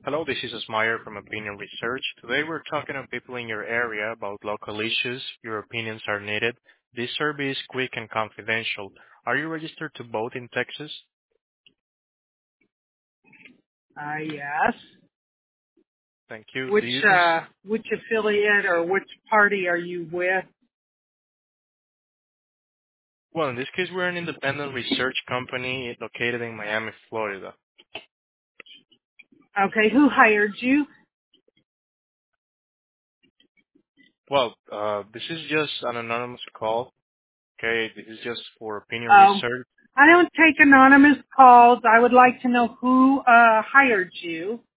Hello, this is Asmayer from Opinion Research. Today we're talking to people in your area about local issues. Your opinions are needed. This survey is quick and confidential. Are you registered to vote in Texas? Yes. Thank you. Which which affiliate or which party are you with? Well, in this case, we're an independent research company located in Miami, Florida. Okay, who hired you? Well, this is just an anonymous call. Okay, this is just for opinion Oh, research. I don't take anonymous calls. I would like to know who hired you.